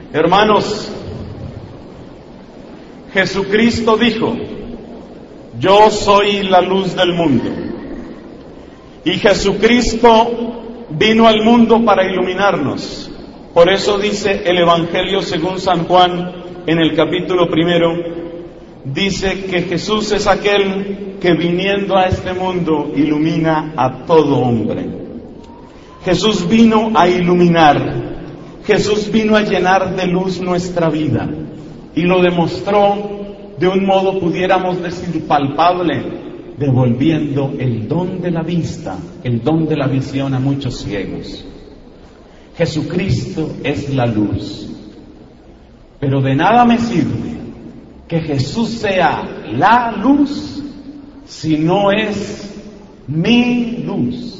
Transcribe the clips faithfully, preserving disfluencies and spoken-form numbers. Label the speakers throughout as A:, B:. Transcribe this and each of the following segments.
A: Hermanos, Jesucristo dijo: yo soy la luz del mundo. Y Jesucristo vino al mundo para iluminarnos. Por eso dice el Evangelio según San Juan en el capítulo primero, dice que Jesús es aquel que viniendo a este mundo ilumina a todo hombre. Jesús vino a iluminar. Jesús vino a llenar de luz nuestra vida y lo demostró de un modo, pudiéramos decir, palpable, devolviendo el don de la vista, el don de la visión a muchos ciegos. Jesucristo es la luz, pero de nada me sirve que Jesús sea la luz si no es mi luz.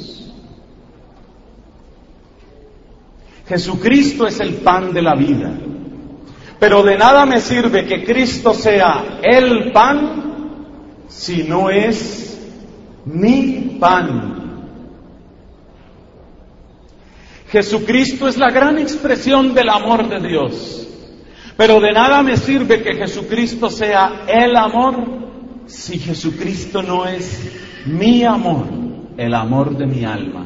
A: Jesucristo es el pan de la vida, pero de nada me sirve que Cristo sea el pan si no es mi pan. Jesucristo es la gran expresión del amor de Dios, pero de nada me sirve que Jesucristo sea el amor si Jesucristo no es mi amor, el amor de mi alma.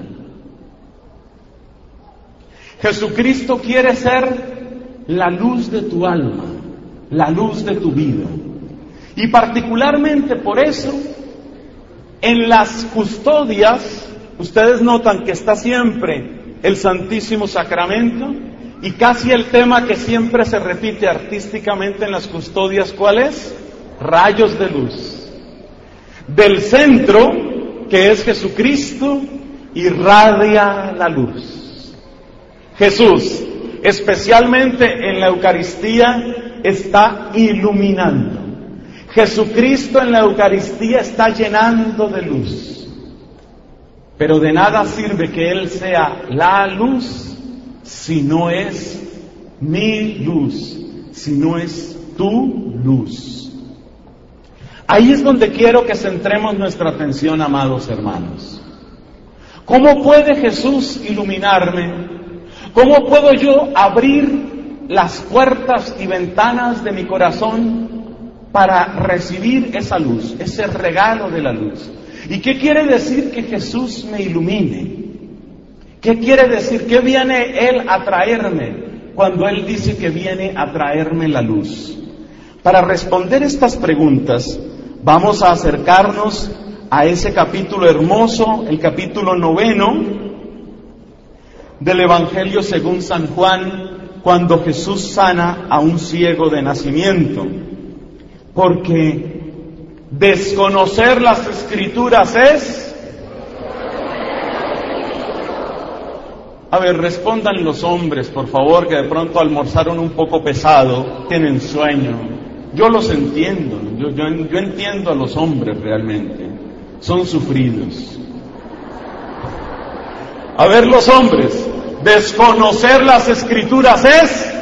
A: Jesucristo quiere ser la luz de tu alma, la luz de tu vida. Y particularmente por eso, en las custodias, ustedes notan que está siempre el Santísimo Sacramento, y casi el tema que siempre se repite artísticamente en las custodias, ¿cuál es? Rayos de luz. Del centro, que es Jesucristo, irradia la luz. Jesús, especialmente en la Eucaristía, está iluminando. Jesucristo en la Eucaristía está llenando de luz. Pero de nada sirve que Él sea la luz si no es mi luz, si no es tu luz. Ahí es donde quiero que centremos nuestra atención, amados hermanos. ¿Cómo puede Jesús iluminarme? ¿Cómo puedo yo abrir las puertas y ventanas de mi corazón para recibir esa luz, ese regalo de la luz? ¿Y qué quiere decir que Jesús me ilumine? ¿Qué quiere decir? ¿Qué viene Él a traerme cuando Él dice que viene a traerme la luz? Para responder estas preguntas, vamos a acercarnos a ese capítulo hermoso, el capítulo noveno del Evangelio según San Juan, cuando Jesús sana a un ciego de nacimiento. Porque desconocer las Escrituras es... A ver, respondan los hombres, por favor, que de pronto almorzaron un poco pesado, tienen sueño. Yo los entiendo, yo, yo, yo entiendo a los hombres realmente, son sufridos. A ver, los hombres, desconocer las Escrituras es...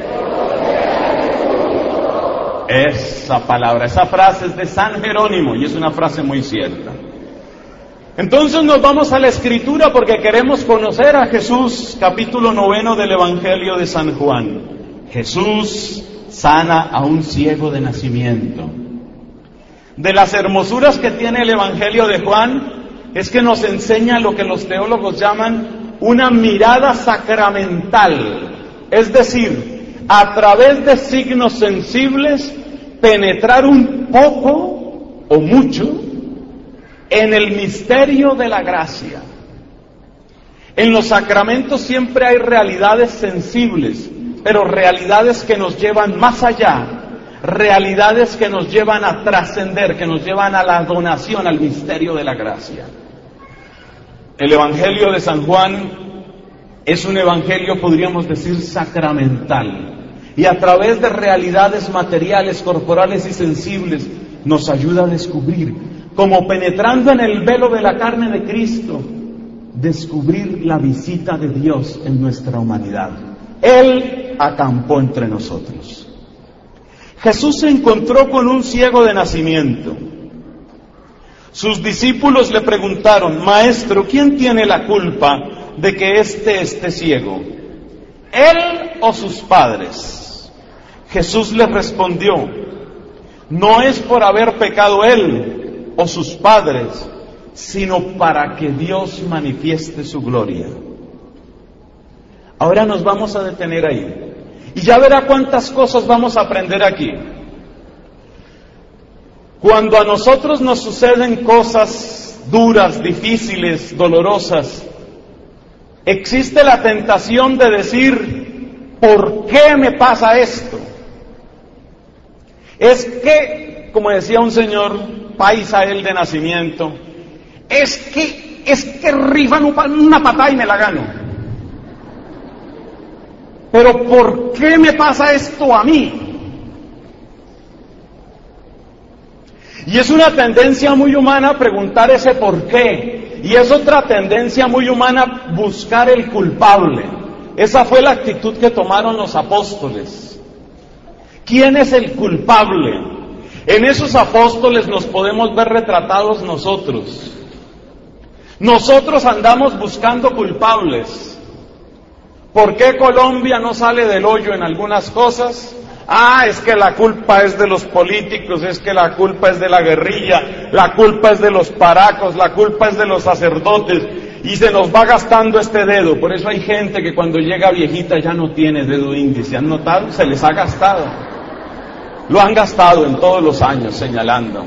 A: Esa palabra, esa frase es de San Jerónimo y es una frase muy cierta. Entonces nos vamos a la Escritura porque queremos conocer a Jesús, capítulo noveno del Evangelio de San Juan. Jesús sana a un ciego de nacimiento. De las hermosuras que tiene el Evangelio de Juan es que nos enseña lo que los teólogos llaman una mirada sacramental, es decir, a través de signos sensibles penetrar un poco o mucho en el misterio de la gracia. En los sacramentos siempre hay realidades sensibles, pero realidades que nos llevan más allá, realidades que nos llevan a trascender, que nos llevan a la donación, al misterio de la gracia. El Evangelio de San Juan es un evangelio, podríamos decir, sacramental, y a través de realidades materiales, corporales y sensibles nos ayuda a descubrir, como penetrando en el velo de la carne de Cristo, descubrir la visita de Dios en nuestra humanidad. Él acampó entre nosotros. Jesús se encontró con un ciego de nacimiento. Sus discípulos le preguntaron: Maestro, ¿quién tiene la culpa de que éste esté ciego? él o sus padres? Jesús les respondió: no es por haber pecado él o sus padres, sino para que Dios manifieste su gloria. Ahora nos vamos a detener ahí, y ya verá cuántas cosas vamos a aprender aquí. Cuando a nosotros nos suceden cosas duras, difíciles, dolorosas, existe la tentación de decir: ¿por qué me pasa esto? Es que, como decía un señor paisa, él de nacimiento, es que, es que rifan una patada y me la gano. Pero ¿por qué me pasa esto a mí? Y es una tendencia muy humana preguntar ese por qué. Y es otra tendencia muy humana buscar el culpable. Esa fue la actitud que tomaron los apóstoles. ¿Quién es el culpable? En esos apóstoles nos podemos ver retratados nosotros. Nosotros andamos buscando culpables. ¿Por qué Colombia no sale del hoyo en algunas cosas? Ah, es que la culpa es de los políticos, es que la culpa es de la guerrilla, la culpa es de los paracos, la culpa es de los sacerdotes, y se nos va gastando este dedo. Por eso hay gente que cuando llega viejita ya no tiene dedo índice. ¿Han notado? Se les ha gastado. Lo han gastado en todos los años señalando.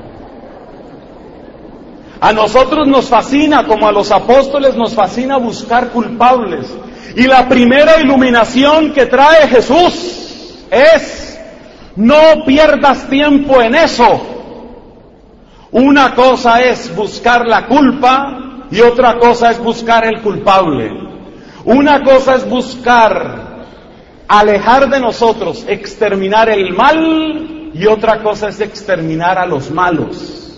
A: A nosotros nos fascina, como a los apóstoles nos fascina buscar culpables. Y la primera iluminación que trae Jesús es: no pierdas tiempo en eso. Una cosa es buscar la culpa y otra cosa es buscar el culpable. Una cosa es buscar alejar de nosotros, exterminar el mal, y otra cosa es exterminar a los malos.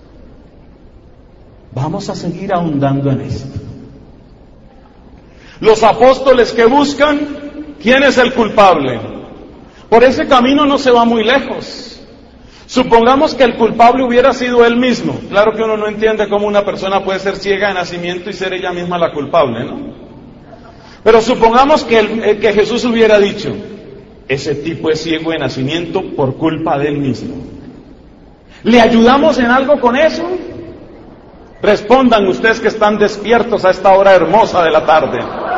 A: Vamos a seguir ahondando en esto. Los apóstoles que buscan, ¿quién es el culpable? Por ese camino no se va muy lejos. Supongamos que el culpable hubiera sido él mismo. Claro que uno no entiende cómo una persona puede ser ciega de nacimiento y ser ella misma la culpable, ¿no? Pero supongamos que, el, que Jesús hubiera dicho: ese tipo es ciego de nacimiento por culpa de él mismo. ¿Le ayudamos en algo con eso? Respondan ustedes que están despiertos a esta hora hermosa de la tarde.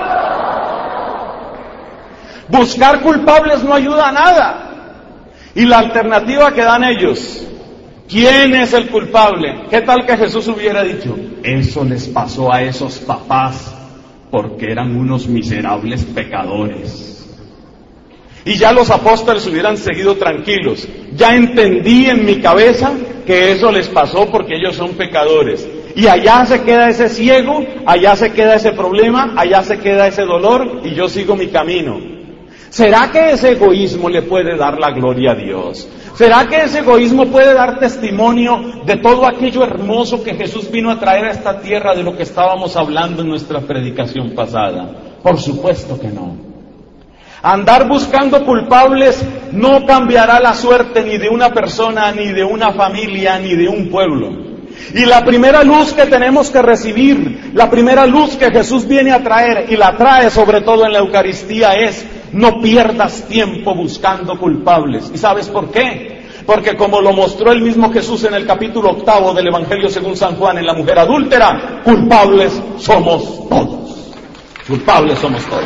A: Buscar culpables no ayuda a nada. Y la alternativa que dan ellos: ¿quién es el culpable? ¿Qué tal que Jesús hubiera dicho: eso les pasó a esos papás porque eran unos miserables pecadores? Y ya los apóstoles hubieran seguido tranquilos. Ya entendí en mi cabeza que eso les pasó porque ellos son pecadores. Y allá se queda ese ciego, allá se queda ese problema, allá se queda ese dolor, y yo sigo mi camino. ¿Será que ese egoísmo le puede dar la gloria a Dios? ¿Será que ese egoísmo puede dar testimonio de todo aquello hermoso que Jesús vino a traer a esta tierra, de lo que estábamos hablando en nuestra predicación pasada? Por supuesto que no. Andar buscando culpables no cambiará la suerte ni de una persona, ni de una familia, ni de un pueblo. Y la primera luz que tenemos que recibir, la primera luz que Jesús viene a traer, y la trae sobre todo en la Eucaristía, es: no pierdas tiempo buscando culpables. ¿Y sabes por qué? Porque como lo mostró el mismo Jesús en el capítulo octavo del Evangelio según San Juan, en la mujer adúltera, culpables somos todos. Culpables somos todos.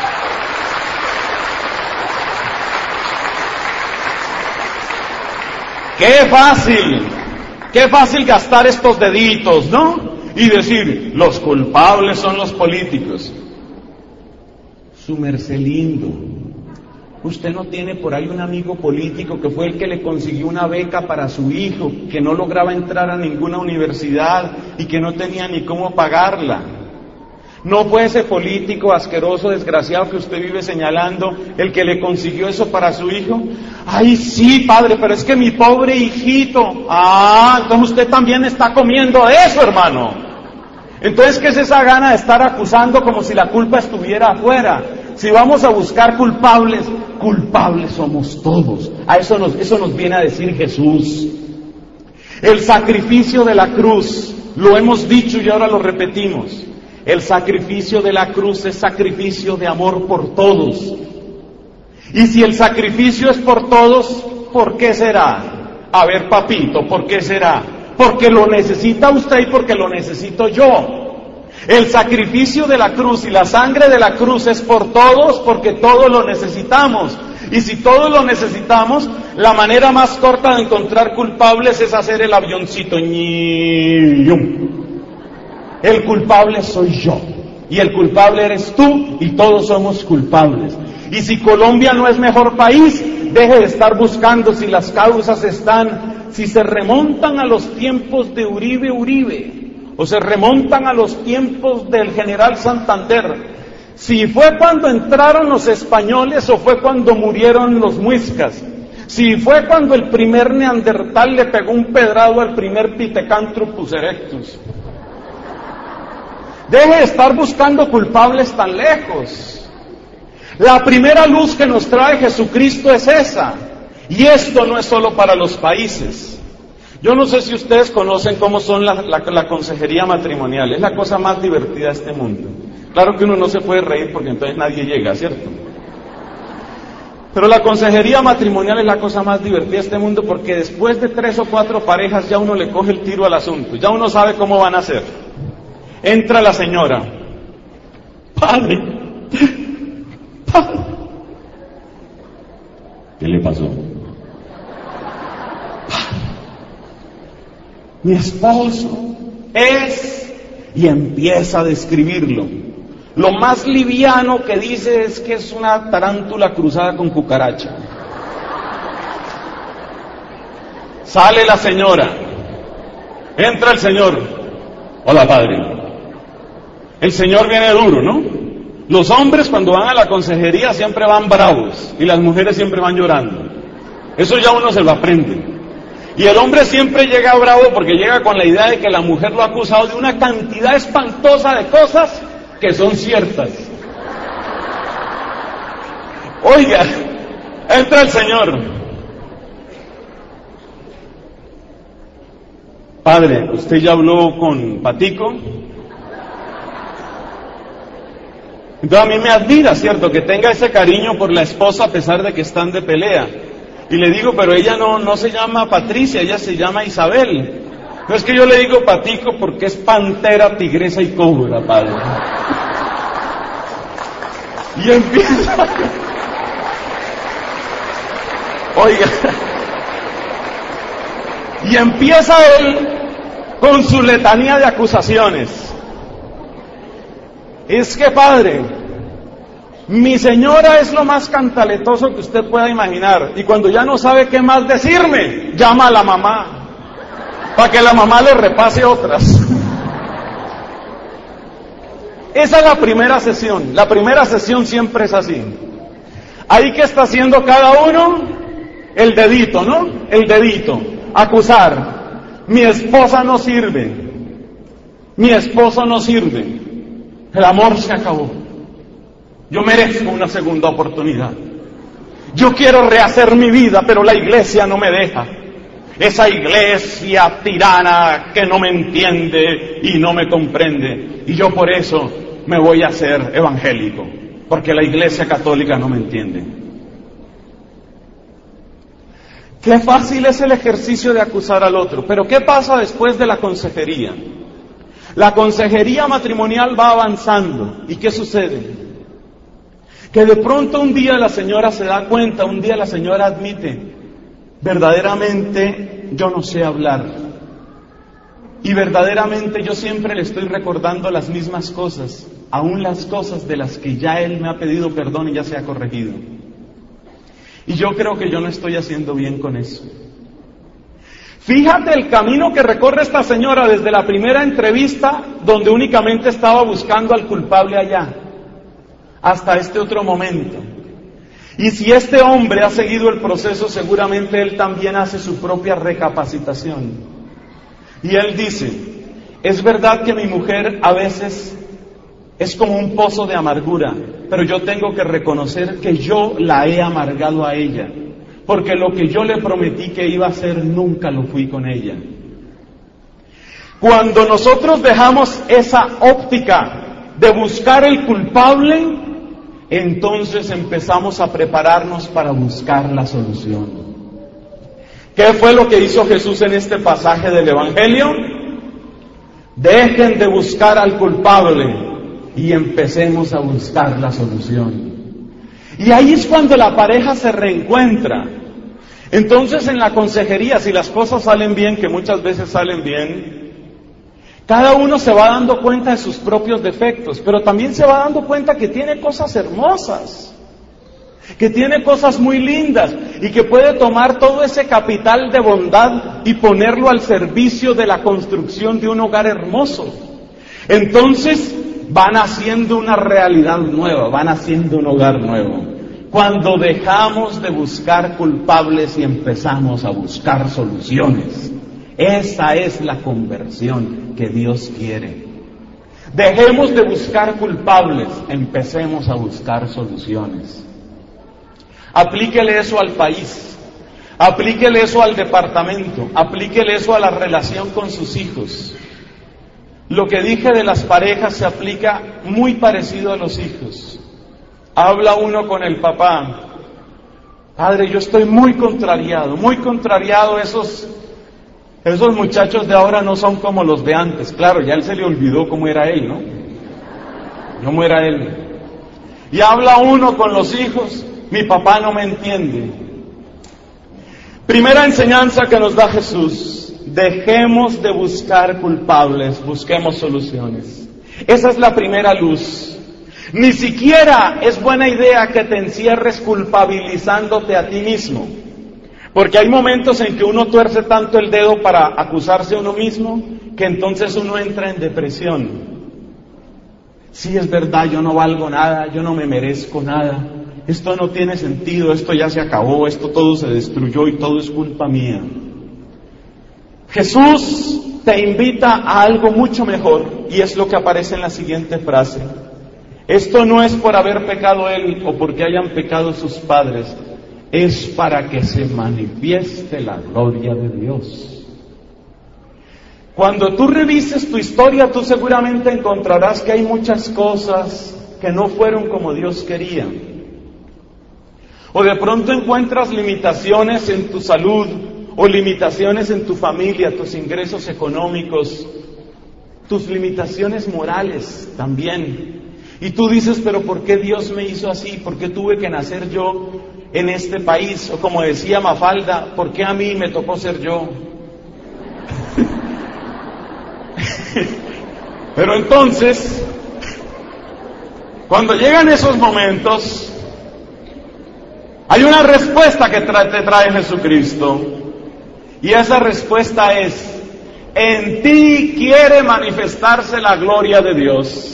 A: ¡Qué fácil! ¡Qué fácil gastar estos deditos!, ¿no? Y decir: los culpables son los políticos. Su merced lindo, usted no tiene por ahí un amigo político que fue el que le consiguió una beca para su hijo, que no lograba entrar a ninguna universidad y que no tenía ni cómo pagarla. ¿No fue ese político asqueroso, desgraciado que usted vive señalando el que le consiguió eso para su hijo? ¡Ay, sí, padre, pero es que mi pobre hijito! ¡Ah, entonces usted también está comiendo eso, hermano! Entonces, ¿qué es esa gana de estar acusando como si la culpa estuviera afuera? Si vamos a buscar culpables, culpables somos todos. A eso nos, eso nos viene a decir Jesús. El sacrificio de la cruz, lo hemos dicho y ahora lo repetimos. El sacrificio de la cruz es sacrificio de amor por todos. Y si el sacrificio es por todos, ¿por qué será? A ver, papito, ¿por qué será? Porque lo necesita usted y porque lo necesito yo. El sacrificio de la cruz y la sangre de la cruz es por todos, porque todos lo necesitamos. Y si todos lo necesitamos, la manera más corta de encontrar culpables es hacer el avioncito. El culpable soy yo, y el culpable eres tú, y todos somos culpables. Y si Colombia no es mejor país, deje de estar buscando si las causas están, si se remontan a los tiempos de Uribe Uribe, o se remontan a los tiempos del general Santander, si fue cuando entraron los españoles o fue cuando murieron los muiscas, si fue cuando el primer neandertal le pegó un pedrado al primer Pithecanthropus erectus. Deje de estar buscando culpables tan lejos. La primera luz que nos trae Jesucristo es esa. Y esto no es solo para los países. Yo no sé si ustedes conocen cómo son la, la, la consejería matrimonial. Es la cosa más divertida de este mundo. Claro que uno no se puede reír porque entonces nadie llega, ¿cierto? Pero la consejería matrimonial es la cosa más divertida de este mundo porque después de tres o cuatro parejas ya uno le coge el tiro al asunto. Ya uno sabe cómo van a hacer. Entra la señora. Padre. Padre. ¿Qué le pasó? Mi esposo es, y empieza a describirlo. Lo más liviano que dice es que es una tarántula cruzada con cucaracha. Sale la señora, entra el señor. Hola, padre. El señor viene duro, ¿no? Los hombres cuando van a la consejería siempre van bravos y las mujeres siempre van llorando. Eso ya uno se lo aprende. Y el hombre siempre llega bravo porque llega con la idea de que la mujer lo ha acusado de una cantidad espantosa de cosas que son ciertas. Oiga, entra el señor. Padre, ¿usted ya habló con Patico? Entonces a mí me admira, ¿cierto?, que tenga ese cariño por la esposa a pesar de que están de pelea. Y le digo, pero ella no, no se llama Patricia, ella se llama Isabel. No es que yo le digo Patico porque es pantera, tigresa y cobra, padre. Y empieza... Oiga... Y empieza él con su letanía de acusaciones. Es que, padre, mi señora es lo más cantaletoso que usted pueda imaginar. Y cuando ya no sabe qué más decirme, llama a la mamá, para que la mamá le repase otras. Esa es la primera sesión. La primera sesión siempre es así. Ahí que está haciendo cada uno, el dedito, ¿no? El dedito. Acusar. Mi esposa no sirve. Mi esposo no sirve. El amor se acabó. Yo merezco una segunda oportunidad. Yo quiero rehacer mi vida, pero la iglesia no me deja. Esa iglesia tirana que no me entiende y no me comprende. Y yo por eso me voy a hacer evangélico, porque la iglesia católica no me entiende. Qué fácil es el ejercicio de acusar al otro. Pero ¿qué pasa después de la consejería? La consejería matrimonial va avanzando. ¿Y qué sucede? Que de pronto un día la señora se da cuenta, un día la señora admite, verdaderamente yo no sé hablar. Y verdaderamente yo siempre le estoy recordando las mismas cosas, aún las cosas de las que ya él me ha pedido perdón y ya se ha corregido. Y yo creo que yo no estoy haciendo bien con eso. Fíjate el camino que recorre esta señora desde la primera entrevista, donde únicamente estaba buscando al culpable allá, hasta este otro momento. Y si este hombre ha seguido el proceso, seguramente él también hace su propia recapacitación. Y él dice, es verdad que mi mujer a veces es como un pozo de amargura, pero yo tengo que reconocer que yo la he amargado a ella, porque lo que yo le prometí que iba a hacer, nunca lo fui con ella. Cuando nosotros dejamos esa óptica de buscar el culpable, entonces empezamos a prepararnos para buscar la solución. ¿Qué fue lo que hizo Jesús en este pasaje del Evangelio? Dejen de buscar al culpable y empecemos a buscar la solución. Y ahí es cuando la pareja se reencuentra. Entonces en la consejería, si las cosas salen bien, que muchas veces salen bien, cada uno se va dando cuenta de sus propios defectos, pero también se va dando cuenta que tiene cosas hermosas, que tiene cosas muy lindas y que puede tomar todo ese capital de bondad y ponerlo al servicio de la construcción de un hogar hermoso. Entonces van haciendo una realidad nueva, van haciendo un hogar nuevo. Cuando dejamos de buscar culpables y empezamos a buscar soluciones, esa es la conversión que Dios quiere. Dejemos de buscar culpables, empecemos a buscar soluciones. Aplíquele eso al país, aplíquele eso al departamento, aplíquele eso a la relación con sus hijos. Lo que dije de las parejas se aplica muy parecido a los hijos. Habla uno con el papá: padre, yo estoy muy contrariado, muy contrariado, esos, esos muchachos de ahora no son como los de antes. Claro, ya él se le olvidó cómo era él, ¿no? Cómo era él. Y habla uno con los hijos: mi papá no me entiende. Primera enseñanza que nos da Jesús: dejemos de buscar culpables, busquemos soluciones. Esa es la primera luz. Ni siquiera es buena idea que te encierres culpabilizándote a ti mismo, porque hay momentos en que uno tuerce tanto el dedo para acusarse a uno mismo, que entonces uno entra en depresión. Sí, es verdad, yo no valgo nada, yo no me merezco nada, esto no tiene sentido, esto ya se acabó, esto todo se destruyó y todo es culpa mía. Jesús te invita a algo mucho mejor, y es lo que aparece en la siguiente frase: esto no es por haber pecado él o porque hayan pecado sus padres, es para que se manifieste la gloria de Dios. Cuando tú revises tu historia, tú seguramente encontrarás que hay muchas cosas que no fueron como Dios quería. O de pronto encuentras limitaciones en tu salud, o limitaciones en tu familia, tus ingresos económicos, tus limitaciones morales también. Y tú dices: pero ¿por qué Dios me hizo así? ¿Por qué tuve que nacer yo en este país? O como decía Mafalda: ¿por qué a mí me tocó ser yo? Pero entonces, cuando llegan esos momentos, hay una respuesta que tra- te trae Jesucristo. Y esa respuesta es: en ti quiere manifestarse la gloria de Dios.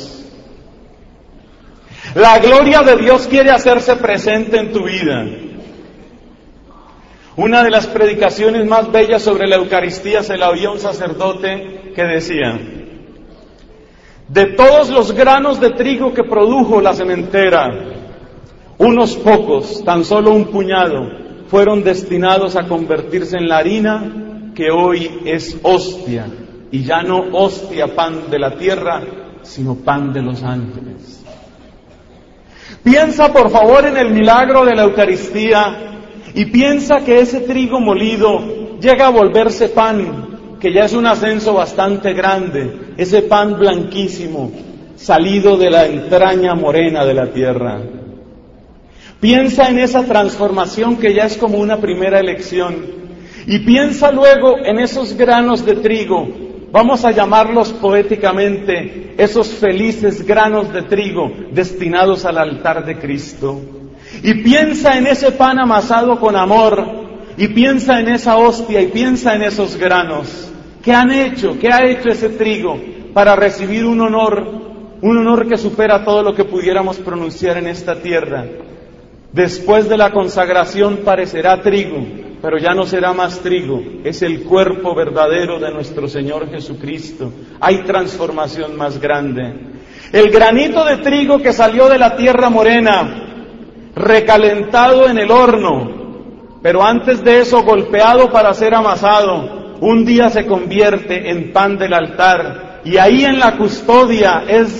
A: La gloria de Dios quiere hacerse presente en tu vida. Una de las predicaciones más bellas sobre la Eucaristía se la oía un sacerdote que decía: de todos los granos de trigo que produjo la sementera, unos pocos, tan solo un puñado, fueron destinados a convertirse en la harina que hoy es hostia, y ya no hostia, pan de la tierra, sino pan de los ángeles. Piensa por favor en el milagro de la Eucaristía y piensa que ese trigo molido llega a volverse pan, que ya es un ascenso bastante grande, ese pan blanquísimo, salido de la entraña morena de la tierra. Piensa en esa transformación que ya es como una primera elección. Y piensa luego en esos granos de trigo, vamos a llamarlos poéticamente, esos felices granos de trigo destinados al altar de Cristo. Y piensa en ese pan amasado con amor, y piensa en esa hostia, y piensa en esos granos. ¿Qué han hecho? ¿Qué ha hecho ese trigo para recibir un honor, un honor que supera todo lo que pudiéramos pronunciar en esta tierra? Después de la consagración parecerá trigo, pero ya no será más trigo, es el cuerpo verdadero de nuestro Señor Jesucristo. Hay transformación más grande. El granito de trigo que salió de la tierra morena, recalentado en el horno, pero antes de eso golpeado para ser amasado, un día se convierte en pan del altar, y ahí en la custodia es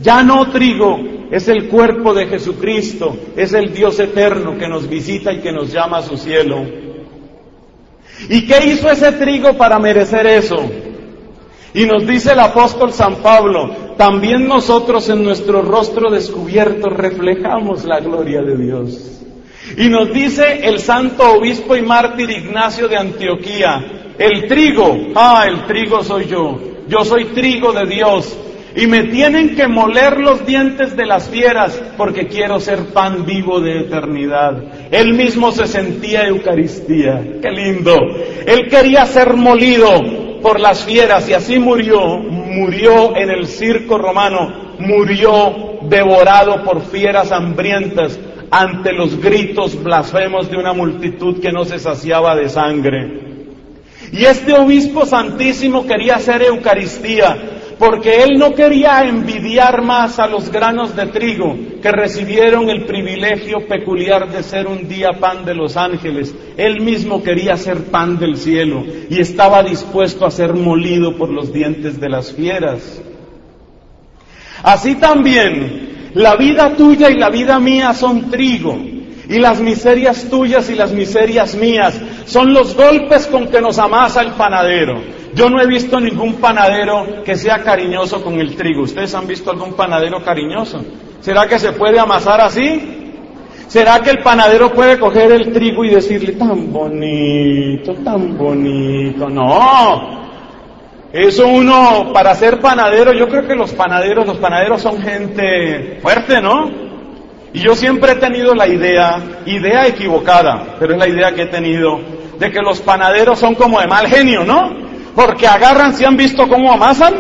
A: ya no trigo, es el cuerpo de Jesucristo, es el Dios eterno que nos visita y que nos llama a su cielo. ¿Y qué hizo ese trigo para merecer eso? Y nos dice el apóstol San Pablo, también nosotros en nuestro rostro descubierto reflejamos la gloria de Dios. Y nos dice el santo obispo y mártir Ignacio de Antioquía, el trigo, ah, el trigo soy yo, yo soy trigo de Dios, y me tienen que moler los dientes de las fieras, porque quiero ser pan vivo de eternidad. Él mismo se sentía Eucaristía, qué lindo. Él quería ser molido por las fieras, y así murió, murió en el circo romano, murió devorado por fieras hambrientas, ante los gritos blasfemos de una multitud que no se saciaba de sangre. Y este obispo santísimo quería hacer Eucaristía, porque él no quería envidiar más a los granos de trigo que recibieron el privilegio peculiar de ser un día pan de los ángeles. Él mismo quería ser pan del cielo y estaba dispuesto a ser molido por los dientes de las fieras. Así también, la vida tuya y la vida mía son trigo, y las miserias tuyas y las miserias mías son los golpes con que nos amasa el panadero. Yo no he visto ningún panadero que sea cariñoso con el trigo. ¿Ustedes han visto algún panadero cariñoso? ¿Será que se puede amasar así? ¿Será que el panadero puede coger el trigo y decirle, tan bonito, tan bonito? No. Eso uno, para ser panadero, yo creo que los panaderos, los panaderos son gente fuerte, ¿no? Y yo siempre he tenido la idea, idea equivocada, pero es la idea que he tenido, de que los panaderos son como de mal genio, ¿no? Porque agarran, ¿sí han visto cómo amasan?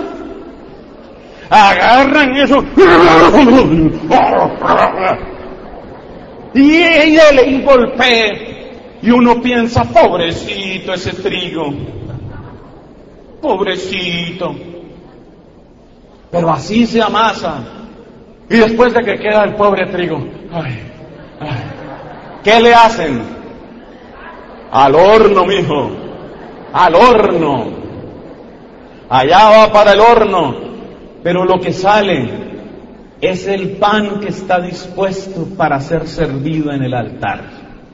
A: Agarran eso y ella le golpea, y uno piensa, pobrecito ese trigo, pobrecito, pero así se amasa. Y después de que queda el pobre trigo, ay, ay, ¿qué le hacen? Al horno, mijo, al horno. Allá va para el horno, pero lo que sale es el pan que está dispuesto para ser servido en el altar.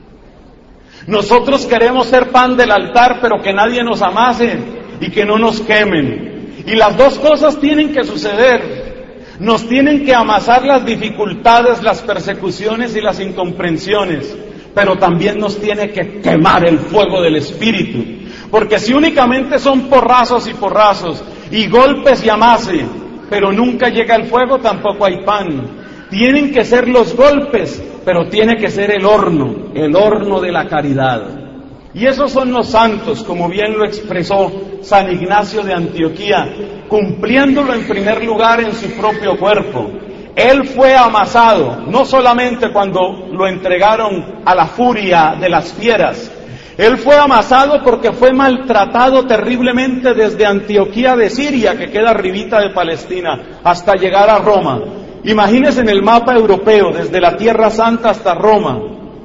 A: Nosotros queremos ser pan del altar, pero que nadie nos amase y que no nos quemen. Y las dos cosas tienen que suceder. Nos tienen que amasar las dificultades, las persecuciones y las incomprensiones, pero también nos tiene que quemar el fuego del Espíritu. Porque si únicamente son porrazos y porrazos, y golpes y amase, pero nunca llega el fuego, tampoco hay pan. Tienen que ser los golpes, pero tiene que ser el horno, el horno de la caridad. Y esos son los santos, como bien lo expresó San Ignacio de Antioquía, cumpliéndolo en primer lugar en su propio cuerpo. Él fue amasado, no solamente cuando lo entregaron a la furia de las fieras. Él fue amasado porque fue maltratado terriblemente desde Antioquía de Siria, que queda arribita de Palestina, hasta llegar a Roma. Imagínense en el mapa europeo, desde la Tierra Santa hasta Roma,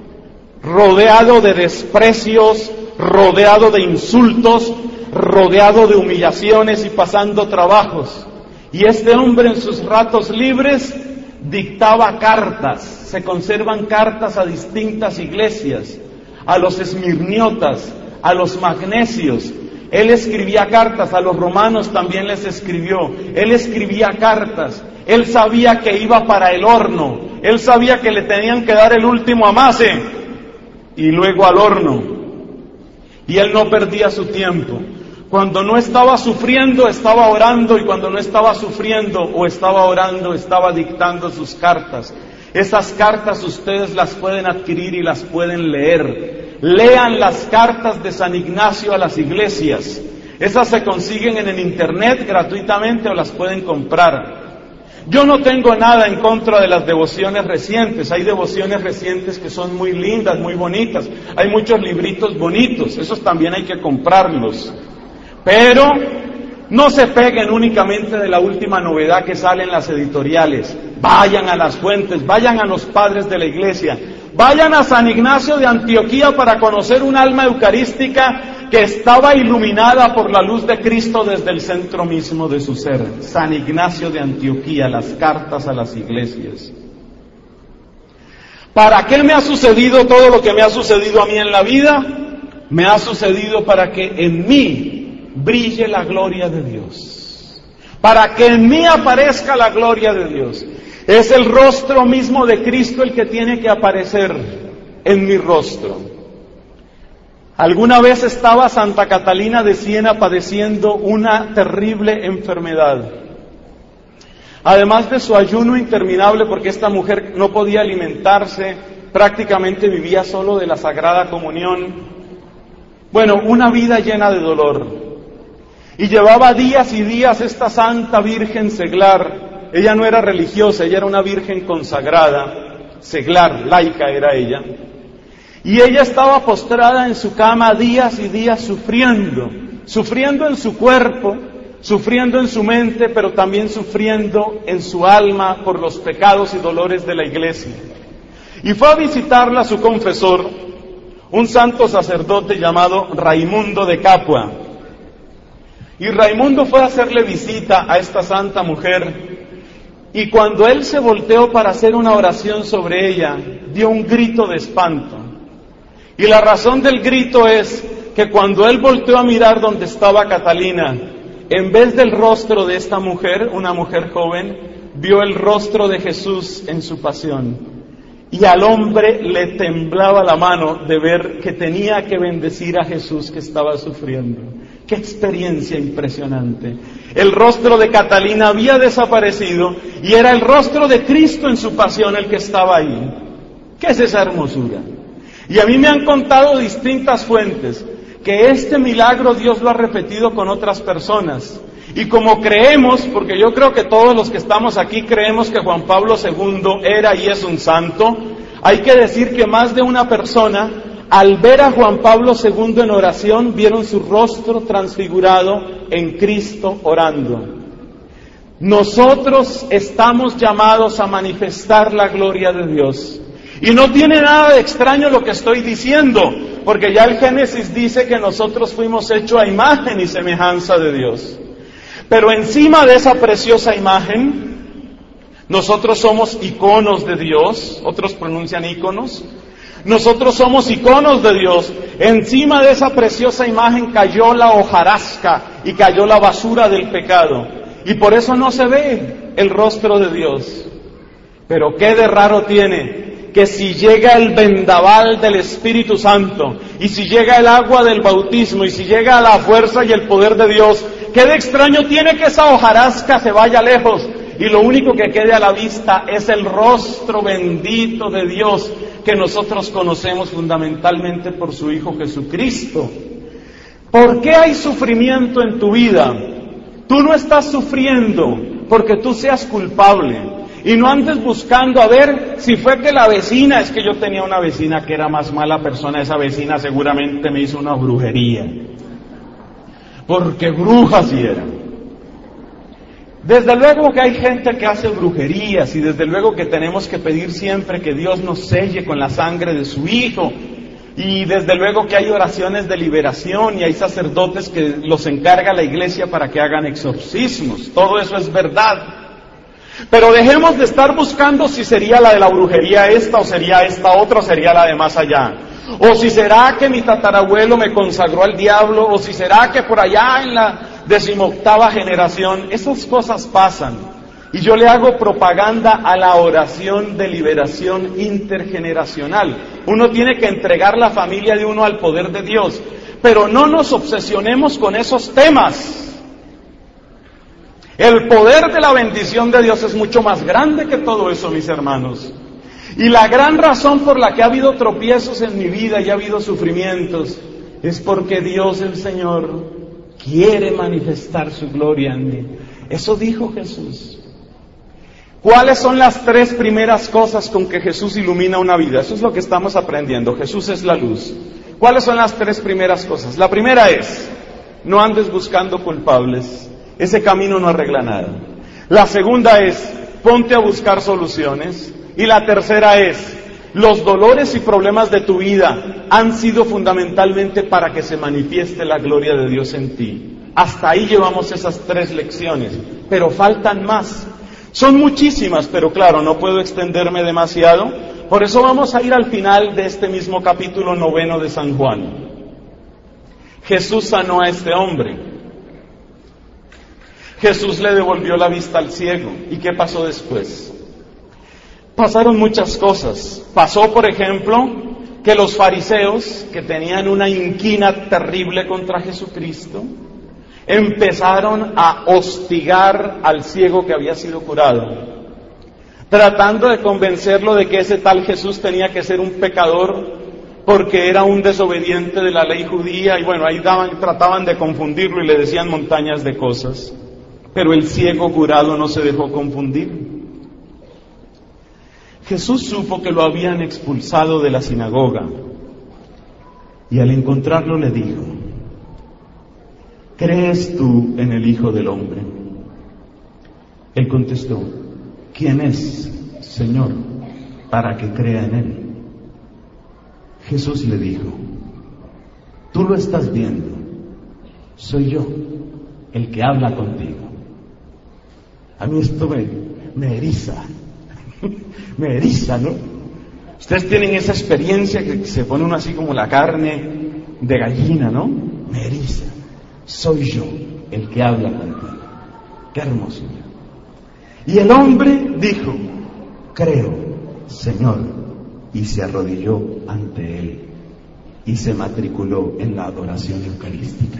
A: rodeado de desprecios, rodeado de insultos, rodeado de humillaciones y pasando trabajos. Y este hombre en sus ratos libres dictaba cartas, se conservan cartas a distintas iglesias, a los esmirniotas, a los magnesios. Él escribía cartas, a los romanos también les escribió. Él escribía cartas, él sabía que iba para el horno, él sabía que le tenían que dar el último amase y luego al horno. Y él no perdía su tiempo. Cuando no estaba sufriendo, estaba orando, y cuando no estaba sufriendo o estaba orando, estaba dictando sus cartas. Esas cartas ustedes las pueden adquirir y las pueden leer. Lean las cartas de San Ignacio a las iglesias. Esas se consiguen en el internet gratuitamente o las pueden comprar. Yo no tengo nada en contra de las devociones recientes. Hay devociones recientes que son muy lindas, muy bonitas. Hay muchos libritos bonitos, esos también hay que comprarlos. Pero no se peguen únicamente de la última novedad que sale en las editoriales. Vayan a las fuentes, vayan a los padres de la iglesia, vayan a San Ignacio de Antioquía para conocer un alma eucarística que estaba iluminada por la luz de Cristo desde el centro mismo de su ser. San Ignacio de Antioquía, las cartas a las iglesias. ¿Para qué me ha sucedido todo lo que me ha sucedido a mí en la vida? Me ha sucedido para que en mí brille la gloria de Dios. Para que en mí aparezca la gloria de Dios. Es el rostro mismo de Cristo el que tiene que aparecer en mi rostro. Alguna vez estaba Santa Catalina de Siena padeciendo una terrible enfermedad. Además de su ayuno interminable, porque esta mujer no podía alimentarse, prácticamente vivía solo de la Sagrada Comunión. Bueno, una vida llena de dolor. Y llevaba días y días esta Santa Virgen seglar. Ella no era religiosa, ella era una virgen consagrada, seglar, laica era ella. Y ella estaba postrada en su cama días y días sufriendo, sufriendo en su cuerpo, sufriendo en su mente, pero también sufriendo en su alma por los pecados y dolores de la iglesia. Y fue a visitarla su confesor, un santo sacerdote llamado Raimundo de Capua. Y Raimundo fue a hacerle visita a esta santa mujer, y cuando él se volteó para hacer una oración sobre ella, dio un grito de espanto. Y la razón del grito es que cuando él volteó a mirar donde estaba Catalina, en vez del rostro de esta mujer, una mujer joven, vio el rostro de Jesús en su pasión. Y al hombre le temblaba la mano de ver que tenía que bendecir a Jesús que estaba sufriendo. ¡Qué experiencia impresionante! El rostro de Catalina había desaparecido y era el rostro de Cristo en su pasión el que estaba ahí. ¿Qué es esa hermosura? Y a mí me han contado distintas fuentes que este milagro Dios lo ha repetido con otras personas. Y como creemos, porque yo creo que todos los que estamos aquí creemos que Juan Pablo segundo era y es un santo, hay que decir que más de una persona, al ver a Juan Pablo segundo en oración, vieron su rostro transfigurado en Cristo orando. Nosotros estamos llamados a manifestar la gloria de Dios. Y no tiene nada de extraño lo que estoy diciendo, porque ya el Génesis dice que nosotros fuimos hechos a imagen y semejanza de Dios. Pero encima de esa preciosa imagen, nosotros somos iconos de Dios, otros pronuncian íconos, nosotros somos iconos de Dios. Encima de esa preciosa imagen cayó la hojarasca y cayó la basura del pecado. Y por eso no se ve el rostro de Dios. Pero qué de raro tiene que si llega el vendaval del Espíritu Santo, y si llega el agua del bautismo, y si llega la fuerza y el poder de Dios, ¿qué de extraño tiene que esa hojarasca se vaya lejos? Y lo único que quede a la vista es el rostro bendito de Dios, que nosotros conocemos fundamentalmente por su Hijo Jesucristo. ¿Por qué hay sufrimiento en tu vida? Tú no estás sufriendo porque tú seas culpable. Y no andes buscando a ver si fue que la vecina, es que yo tenía una vecina que era más mala persona, esa vecina seguramente me hizo una brujería. Porque bruja sí era. Desde luego que hay gente que hace brujerías y desde luego que tenemos que pedir siempre que Dios nos selle con la sangre de su Hijo. Y desde luego que hay oraciones de liberación y hay sacerdotes que los encarga la iglesia para que hagan exorcismos. Todo eso es verdad. Pero dejemos de estar buscando si sería la de la brujería esta o sería esta otra o sería la de más allá. O si será que mi tatarabuelo me consagró al diablo, o si será que por allá en la decimoctava generación. Esas cosas pasan. Y yo le hago propaganda a la oración de liberación intergeneracional. Uno tiene que entregar la familia de uno al poder de Dios. Pero no nos obsesionemos con esos temas. El poder de la bendición de Dios es mucho más grande que todo eso, mis hermanos. Y la gran razón por la que ha habido tropiezos en mi vida y ha habido sufrimientos es porque Dios el Señor quiere manifestar su gloria en mí. Eso dijo Jesús. ¿Cuáles son las tres primeras cosas con que Jesús ilumina una vida? Eso es lo que estamos aprendiendo. Jesús es la luz. ¿Cuáles son las tres primeras cosas? La primera es, no andes buscando culpables. Ese camino no arregla nada. La segunda es, ponte a buscar soluciones. Y la tercera es, Los dolores y problemas de tu vida han sido fundamentalmente para que se manifieste la gloria de Dios en ti. Hasta ahí llevamos esas tres lecciones, pero faltan más. Son muchísimas, pero claro, no puedo extenderme demasiado. Por eso vamos a ir al final de este mismo capítulo noveno de San Juan. Jesús sanó a este hombre. Jesús le devolvió la vista al ciego. ¿Y qué pasó después? Pasaron muchas cosas. Pasó, por ejemplo, que los fariseos, que tenían una inquina terrible contra Jesucristo, empezaron a hostigar al ciego que había sido curado, tratando de convencerlo de que ese tal Jesús tenía que ser un pecador porque era un desobediente de la ley judía, y bueno, ahí daban, trataban de confundirlo y le decían montañas de cosas. Pero el ciego curado no se dejó confundir. Jesús supo que lo habían expulsado de la sinagoga y al encontrarlo le dijo: ¿crees tú en el Hijo del Hombre? Él contestó: ¿quién es, Señor, para que crea en Él? Jesús le dijo: tú lo estás viendo, soy yo el que habla contigo. A mí esto me, me eriza. Me eriza, ¿no? Ustedes tienen esa experiencia que se pone uno así como la carne de gallina, ¿no? Me eriza. Soy yo el que habla contigo. Qué hermoso. Y el hombre dijo: creo, Señor, y se arrodilló ante él y se matriculó en la adoración eucarística.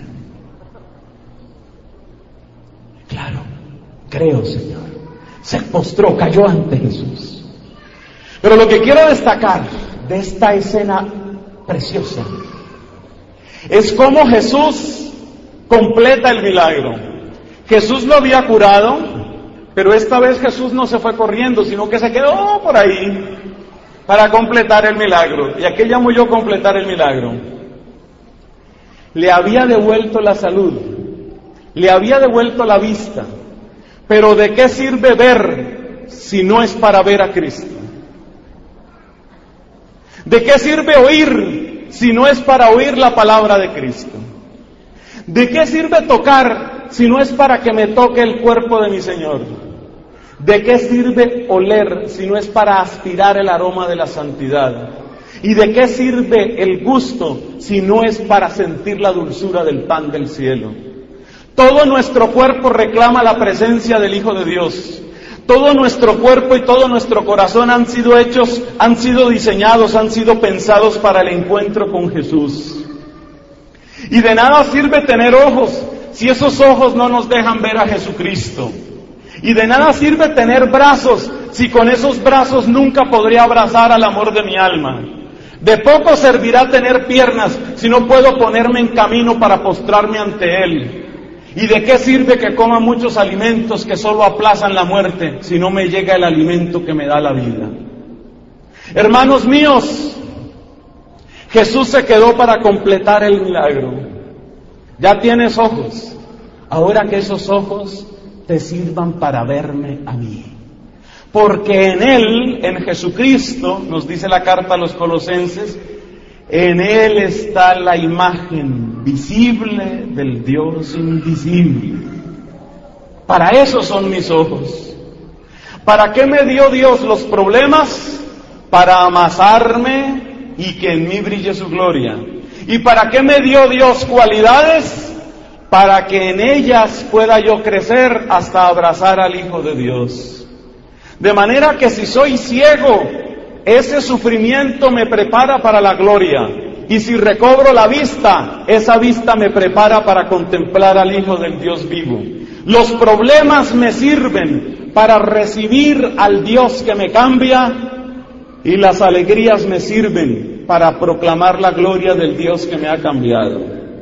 A: Claro, creo, Señor. Se postró, cayó ante Jesús. Pero lo que quiero destacar de esta escena preciosa es cómo Jesús completa el milagro. Jesús lo había curado, pero esta vez Jesús no se fue corriendo, sino que se quedó por ahí para completar el milagro. ¿Y a qué llamo yo completar el milagro? Le había devuelto la salud, le había devuelto la vista. Pero ¿de qué sirve ver si no es para ver a Cristo? ¿De qué sirve oír si no es para oír la palabra de Cristo? ¿De qué sirve tocar si no es para que me toque el cuerpo de mi Señor? ¿De qué sirve oler si no es para aspirar el aroma de la santidad? ¿Y de qué sirve el gusto si no es para sentir la dulzura del pan del cielo? Todo nuestro cuerpo reclama la presencia del Hijo de Dios. Todo nuestro cuerpo y todo nuestro corazón han sido hechos, han sido diseñados, han sido pensados para el encuentro con Jesús. Y de nada sirve tener ojos si esos ojos no nos dejan ver a Jesucristo. Y de nada sirve tener brazos si con esos brazos nunca podré abrazar al amor de mi alma. De poco servirá tener piernas si no puedo ponerme en camino para postrarme ante Él. ¿Y de qué sirve que coma muchos alimentos que solo aplazan la muerte si no me llega el alimento que me da la vida? Hermanos míos, Jesús se quedó para completar el milagro. Ya tienes ojos, ahora que esos ojos te sirvan para verme a mí. Porque en Él, en Jesucristo, nos dice la carta a los Colosenses, en Él está la imagen visible del Dios invisible. Para eso son mis ojos. ¿Para qué me dio Dios los problemas? Para amasarme y que en mí brille su gloria. ¿Y para qué me dio Dios cualidades? Para que en ellas pueda yo crecer hasta abrazar al Hijo de Dios. De manera que si soy ciego, ese sufrimiento me prepara para la gloria. Y si recobro la vista, esa vista me prepara para contemplar al Hijo del Dios vivo. Los problemas me sirven para recibir al Dios que me cambia, y las alegrías me sirven para proclamar la gloria del Dios que me ha cambiado.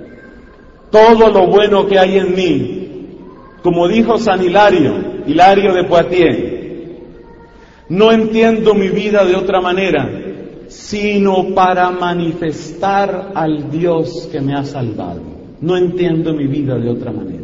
A: Todo lo bueno que hay en mí, como dijo San Hilario, Hilario de Poitiers, no entiendo mi vida de otra manera, sino para manifestar al Dios que me ha salvado. No entiendo mi vida de otra manera.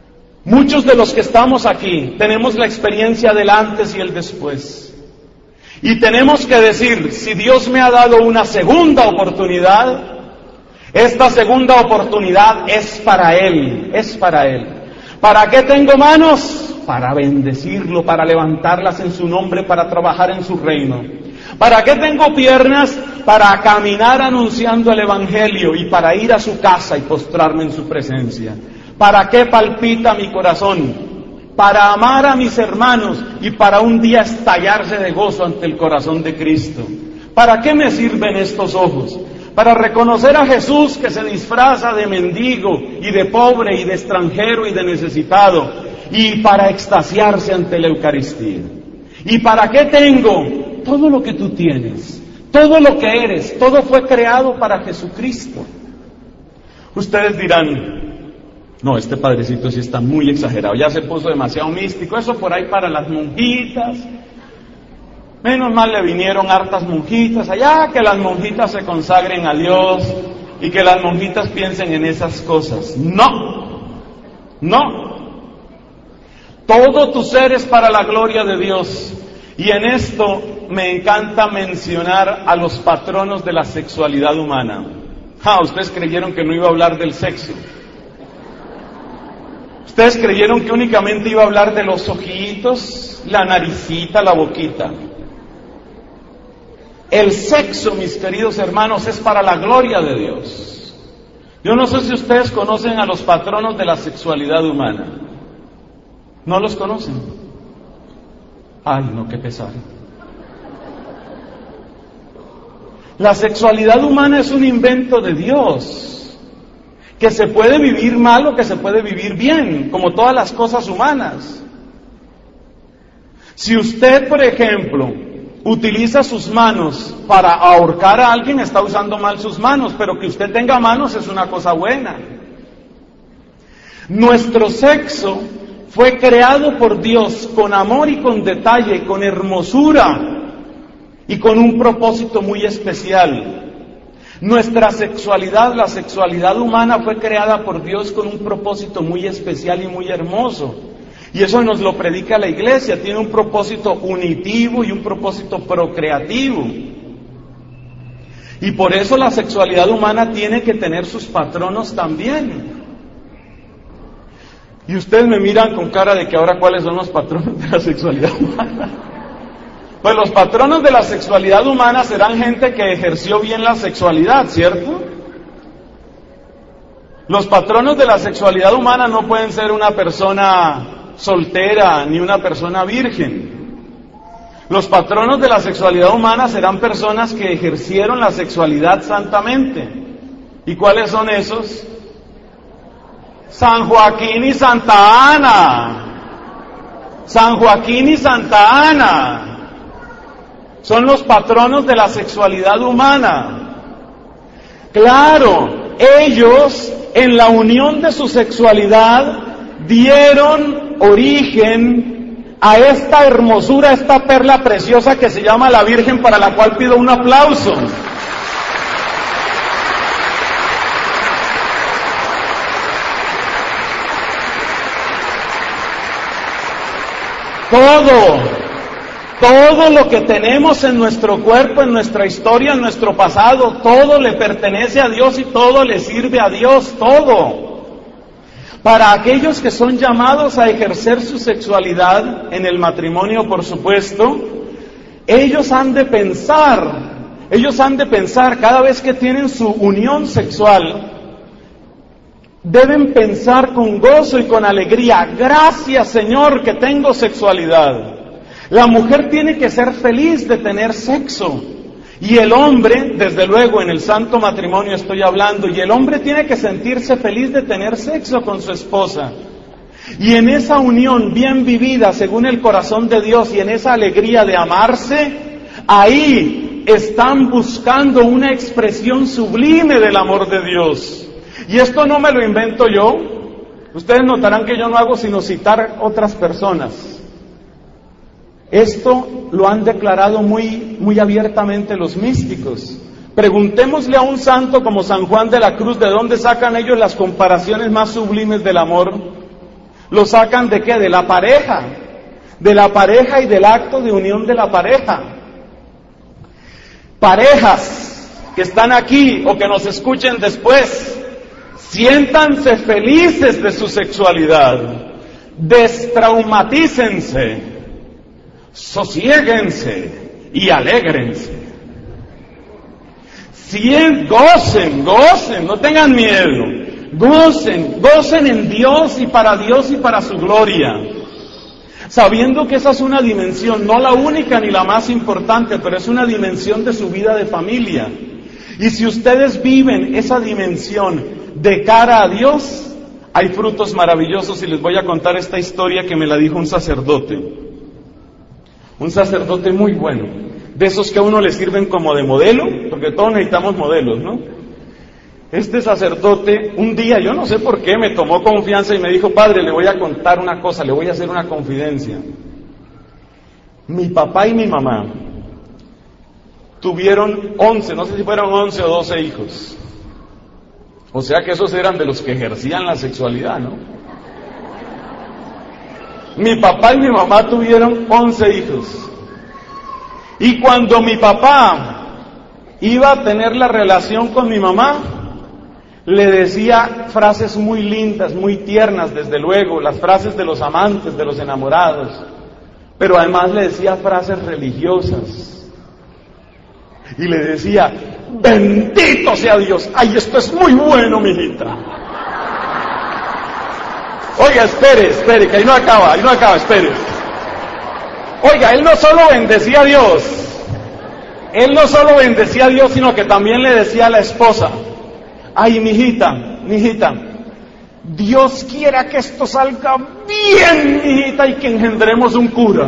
A: Muchos de los que estamos aquí tenemos la experiencia del antes y el después. Y tenemos que decir, si Dios me ha dado una segunda oportunidad, esta segunda oportunidad es para Él, es para Él. ¿Para qué tengo manos? Para bendecirlo, para levantarlas en su nombre, para trabajar en su reino. ¿Para qué tengo piernas? Para caminar anunciando el Evangelio y para ir a su casa y postrarme en su presencia. ¿Para qué palpita mi corazón? Para amar a mis hermanos y para un día estallarse de gozo ante el corazón de Cristo. ¿Para qué me sirven estos ojos? Para reconocer a Jesús que se disfraza de mendigo y de pobre y de extranjero y de necesitado, y para extasiarse ante la Eucaristía. ¿Y para qué tengo? Todo lo que tú tienes, todo lo que eres, todo fue creado para Jesucristo. Ustedes dirán, no, este padrecito sí está muy exagerado, ya se puso demasiado místico, eso por ahí para las monjitas. Menos mal le vinieron hartas monjitas allá, que las monjitas se consagren a Dios y que las monjitas piensen en esas cosas. No, no. Todo tu ser es para la gloria de Dios. Y en esto me encanta mencionar a los patronos de la sexualidad humana. Ah, ustedes creyeron que no iba a hablar del sexo. Ustedes creyeron que únicamente iba a hablar de los ojitos, la naricita, la boquita. El sexo, mis queridos hermanos, es para la gloria de Dios. Yo no sé si ustedes conocen a los patronos de la sexualidad humana. ¿No los conocen? Ay, no, qué pesar. La sexualidad humana es un invento de Dios, que se puede vivir mal o que se puede vivir bien, como todas las cosas humanas. Si usted, por ejemplo, utiliza sus manos para ahorcar a alguien, está usando mal sus manos, pero que usted tenga manos es una cosa buena. Nuestro sexo fue creado por Dios con amor y con detalle, con hermosura y con un propósito muy especial. Nuestra sexualidad, la sexualidad humana, fue creada por Dios con un propósito muy especial y muy hermoso. Y eso nos lo predica la Iglesia, tiene un propósito unitivo y un propósito procreativo. Y por eso la sexualidad humana tiene que tener sus patronos también. Y ustedes me miran con cara de que ahora cuáles son los patronos de la sexualidad humana. Pues los patronos de la sexualidad humana serán gente que ejerció bien la sexualidad, ¿cierto? Los patronos de la sexualidad humana no pueden ser una persona soltera ni una persona virgen. Los patronos de la sexualidad humana serán personas que ejercieron la sexualidad santamente. ¿Y cuáles son esos? San Joaquín y Santa Ana. San Joaquín y Santa Ana son los patronos de la sexualidad humana. Claro, ellos en la unión de su sexualidad dieron origen a esta hermosura, esta perla preciosa que se llama la Virgen, para la cual pido un aplauso. Todo, todo lo que tenemos en nuestro cuerpo, en nuestra historia, en nuestro pasado, todo le pertenece a Dios y todo le sirve a Dios, todo. Para aquellos que son llamados a ejercer su sexualidad en el matrimonio, por supuesto, ellos han de pensar, ellos han de pensar cada vez que tienen su unión sexual, deben pensar con gozo y con alegría: gracias, Señor, que tengo sexualidad. La mujer tiene que ser feliz de tener sexo. Y el hombre, desde luego en el santo matrimonio estoy hablando, y el hombre tiene que sentirse feliz de tener sexo con su esposa. Y en esa unión bien vivida según el corazón de Dios y en esa alegría de amarse, ahí están buscando una expresión sublime del amor de Dios. Y esto no me lo invento yo. Ustedes notarán que yo no hago sino citar otras personas. Esto lo han declarado muy, muy abiertamente los místicos. Preguntémosle a un santo como San Juan de la Cruz de dónde sacan ellos las comparaciones más sublimes del amor. ¿Lo sacan de qué? De la pareja. De la pareja y del acto de unión de la pareja. Parejas que están aquí o que nos escuchen después, siéntanse felices de su sexualidad, destraumatícense, sosiéguense y alégrense. Sien, gocen, gocen, no tengan miedo, gocen, gocen en Dios y para Dios y para su gloria, sabiendo que esa es una dimensión, no la única ni la más importante, pero es una dimensión de su vida de familia. Y si ustedes viven esa dimensión de cara a Dios, hay frutos maravillosos. Y les voy a contar esta historia que me la dijo un sacerdote, un sacerdote muy bueno, de esos que a uno le sirven como de modelo, porque todos necesitamos modelos, ¿no? Este sacerdote, un día, yo no sé por qué, me tomó confianza y me dijo: padre, le voy a contar una cosa, le voy a hacer una confidencia. Mi papá y mi mamá tuvieron once, no sé si fueron once o doce hijos. O sea que esos eran de los que ejercían la sexualidad, ¿no? Mi papá y mi mamá tuvieron once hijos. Y cuando mi papá iba a tener la relación con mi mamá, le decía frases muy lindas, muy tiernas, desde luego, las frases de los amantes, de los enamorados, pero además le decía frases religiosas. Y le decía: bendito sea Dios. Ay, esto es muy bueno, mijita. Oiga, espere, espere, que ahí no acaba, ahí no acaba, espere. Oiga, él no solo bendecía a Dios, él no solo bendecía a Dios, sino que también le decía a la esposa: ay, mijita, mijita, Dios quiera que esto salga bien, mijita, y que engendremos un cura.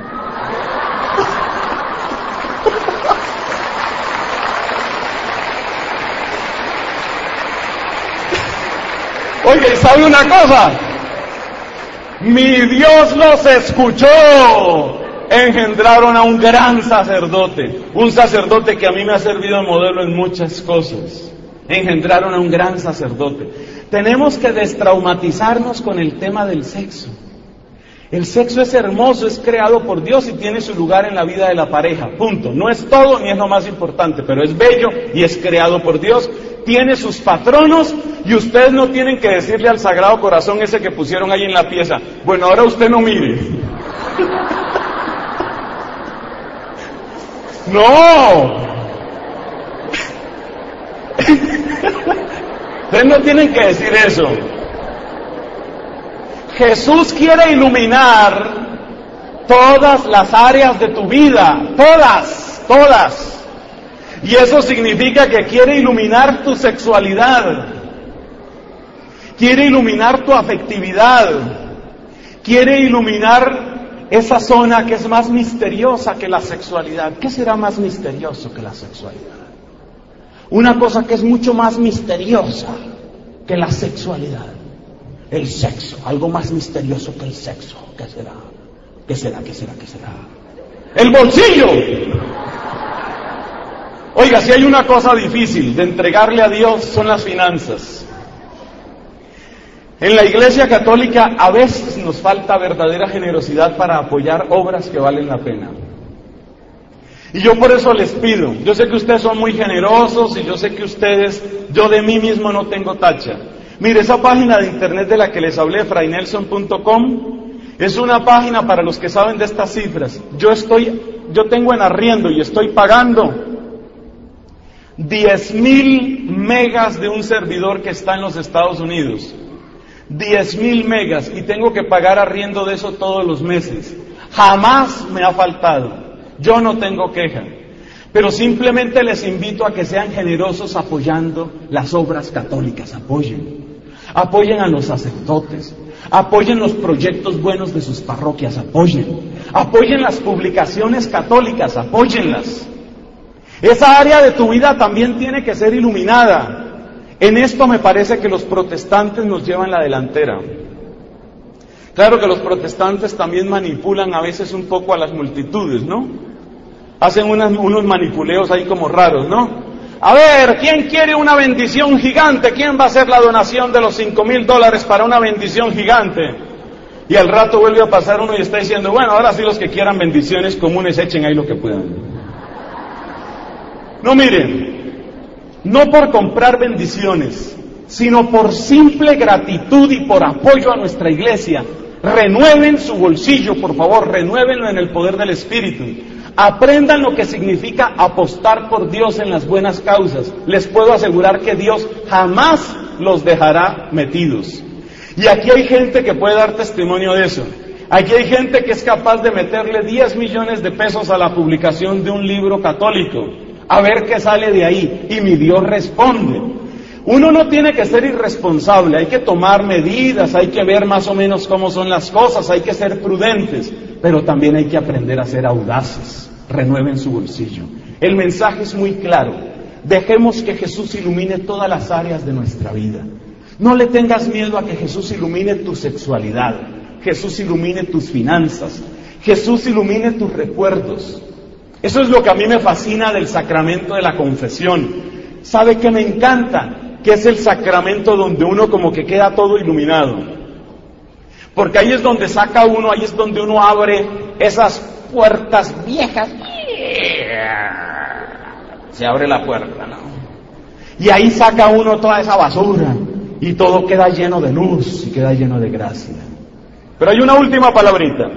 A: Oiga, ¿y sabe una cosa? Mi Dios los escuchó. Engendraron a un gran sacerdote, un sacerdote que a mí me ha servido de modelo en muchas cosas. Engendraron a un gran sacerdote. Tenemos que destraumatizarnos con el tema del sexo. El sexo es hermoso, es creado por Dios y tiene su lugar en la vida de la pareja, punto. No es todo ni es lo más importante, pero es bello y es creado por Dios. Tiene sus patronos y ustedes no tienen que decirle al Sagrado Corazón ese que pusieron ahí en la pieza: bueno, ahora usted no mire. No. Ustedes no tienen que decir eso. Jesús quiere iluminar todas las áreas de tu vida, todas, todas. Y eso significa que quiere iluminar tu sexualidad, quiere iluminar tu afectividad, quiere iluminar esa zona que es más misteriosa que la sexualidad. ¿Qué será más misterioso que la sexualidad? Una cosa que es mucho más misteriosa que la sexualidad: el sexo. Algo más misterioso que el sexo. ¿Qué será? ¿Qué será? ¿Qué será? ¿Qué será? ¡El bolsillo! Oiga, si hay una cosa difícil de entregarle a Dios, son las finanzas. En la Iglesia Católica a veces nos falta verdadera generosidad para apoyar obras que valen la pena. Y yo por eso les pido, yo sé que ustedes son muy generosos y yo sé que ustedes, yo de mí mismo no tengo tacha. Mire, esa página de internet de la que les hablé, fray nelson punto com, es una página para los que saben de estas cifras. Yo estoy, yo tengo en arriendo y estoy pagando diez mil megas de un servidor que está en los Estados Unidos. diez mil megas y tengo que pagar arriendo de eso todos los meses. Jamás me ha faltado. Yo no tengo queja. Pero simplemente les invito a que sean generosos apoyando las obras católicas. Apoyen. Apoyen a los sacerdotes. Apoyen los proyectos buenos de sus parroquias. Apoyen. Apoyen las publicaciones católicas. Apóyenlas. Esa área de tu vida también tiene que ser iluminada. En esto me parece que los protestantes nos llevan la delantera. Claro que los protestantes también manipulan a veces un poco a las multitudes, ¿no? Hacen unas, unos manipuleos ahí como raros, ¿no? A ver, ¿quién quiere una bendición gigante? ¿Quién va a hacer la donación de los cinco mil dólares para una bendición gigante? Y al rato vuelve a pasar uno y está diciendo: bueno, ahora sí los que quieran bendiciones comunes echen ahí lo que puedan. No, miren, no por comprar bendiciones, sino por simple gratitud y por apoyo a nuestra iglesia. Renueven su bolsillo, por favor, renuévenlo en el poder del Espíritu. Aprendan lo que significa apostar por Dios en las buenas causas. Les puedo asegurar que Dios jamás los dejará metidos. Y aquí hay gente que puede dar testimonio de eso. Aquí hay gente que es capaz de meterle diez millones de pesos a la publicación de un libro católico, a ver qué sale de ahí, y mi Dios responde. Uno no tiene que ser irresponsable, hay que tomar medidas, hay que ver más o menos cómo son las cosas, hay que ser prudentes, pero también hay que aprender a ser audaces. Renueven su bolsillo. El mensaje es muy claro. Dejemos que Jesús ilumine todas las áreas de nuestra vida. No le tengas miedo a que Jesús ilumine tu sexualidad, Jesús ilumine tus finanzas, Jesús ilumine tus recuerdos. Eso es lo que a mí me fascina del sacramento de la confesión. ¿Sabe qué me encanta? Que es el sacramento donde uno como que queda todo iluminado. Porque ahí es donde saca uno, ahí es donde uno abre esas puertas viejas. Se abre la puerta, ¿no? Y ahí saca uno toda esa basura y todo queda lleno de luz y queda lleno de gracia. Pero hay una última palabrita.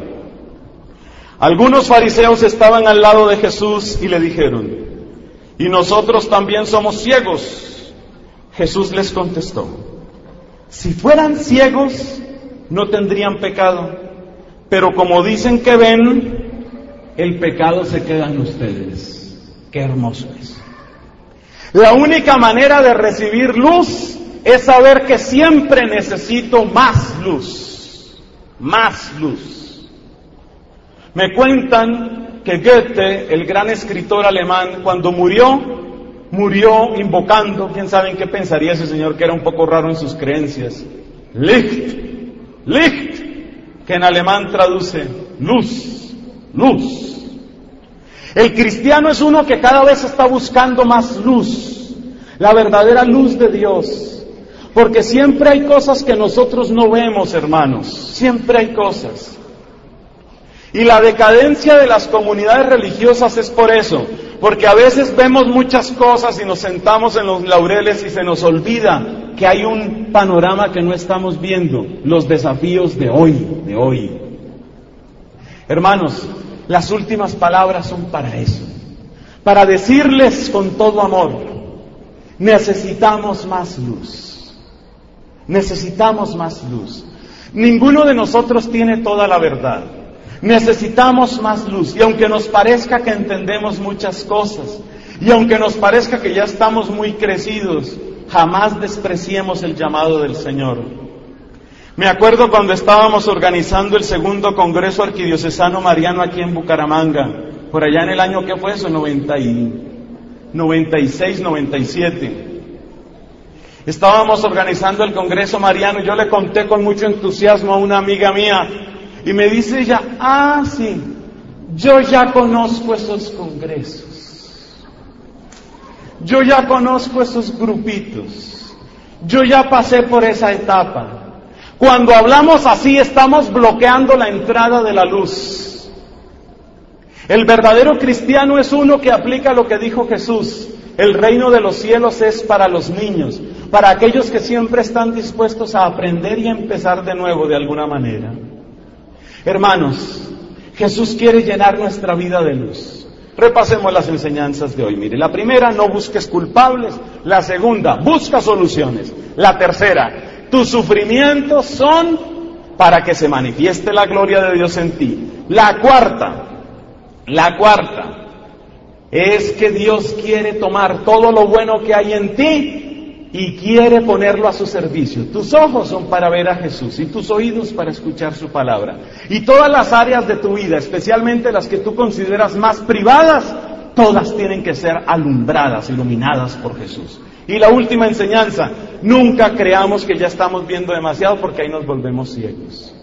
A: Algunos fariseos estaban al lado de Jesús y le dijeron: ¿y nosotros también somos ciegos? Jesús les contestó: si fueran ciegos, no tendrían pecado, pero como dicen que ven, el pecado se queda en ustedes. Qué hermoso es. La única manera de recibir luz es saber que siempre necesito más luz, más luz. Me cuentan que Goethe, el gran escritor alemán, cuando murió, murió invocando, quién sabe en qué pensaría ese señor, que era un poco raro en sus creencias, Licht, Licht, que en alemán traduce luz, luz. El cristiano es uno que cada vez está buscando más luz, la verdadera luz de Dios, porque siempre hay cosas que nosotros no vemos, hermanos, siempre hay cosas. Y la decadencia de las comunidades religiosas es por eso, porque a veces vemos muchas cosas y nos sentamos en los laureles y se nos olvida que hay un panorama que no estamos viendo, los desafíos de hoy, de hoy. Hermanos, las últimas palabras son para eso, para decirles con todo amor: necesitamos más luz, necesitamos más luz. Ninguno de nosotros tiene toda la verdad. Necesitamos más luz, y aunque nos parezca que entendemos muchas cosas, y aunque nos parezca que ya estamos muy crecidos, jamás despreciemos el llamado del Señor. Me acuerdo cuando estábamos organizando el segundo Congreso Arquidiocesano Mariano aquí en Bucaramanga, por allá en el año, ¿qué fue eso? noventa y, noventa y seis, noventa y siete. Estábamos organizando el Congreso Mariano y yo le conté con mucho entusiasmo a una amiga mía. Y me dice ella: ah, sí, yo ya conozco esos congresos, yo ya conozco esos grupitos, yo ya pasé por esa etapa. Cuando hablamos así, estamos bloqueando la entrada de la luz. El verdadero cristiano es uno que aplica lo que dijo Jesús: el reino de los cielos es para los niños, para aquellos que siempre están dispuestos a aprender y a empezar de nuevo de alguna manera. Hermanos, Jesús quiere llenar nuestra vida de luz. Repasemos las enseñanzas de hoy. Mire, la primera: no busques culpables. La segunda: busca soluciones. La tercera: tus sufrimientos son para que se manifieste la gloria de Dios en ti. La cuarta, la cuarta es que Dios quiere tomar todo lo bueno que hay en ti y quiere ponerlo a su servicio. Tus ojos son para ver a Jesús y tus oídos para escuchar su palabra. Y todas las áreas de tu vida, especialmente las que tú consideras más privadas, todas tienen que ser alumbradas, iluminadas por Jesús. Y la última enseñanza: nunca creamos que ya estamos viendo demasiado, porque ahí nos volvemos ciegos.